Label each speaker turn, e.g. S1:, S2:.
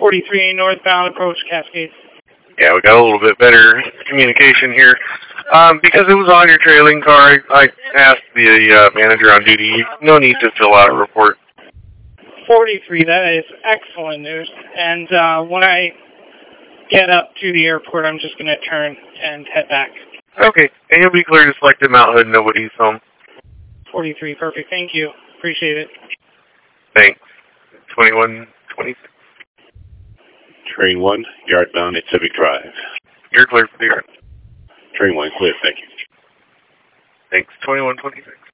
S1: 43 northbound approach Cascade.
S2: Yeah, we got a little bit better communication here. Because it was on your trailing car, I asked the manager on duty, no need to fill out a report.
S1: 43, that is excellent news. And when I get up to the airport, I'm just going to turn and head back.
S2: Okay, and you'll be clear to Selected Mount Hood, nobody's home.
S1: 43, perfect. Thank you. Appreciate it.
S2: Thanks. 2126.
S3: Train 1, yard bound at Civic Drive.
S2: You're clear for the yard.
S3: Train 1, clear, thank you.
S2: Thanks. 2126.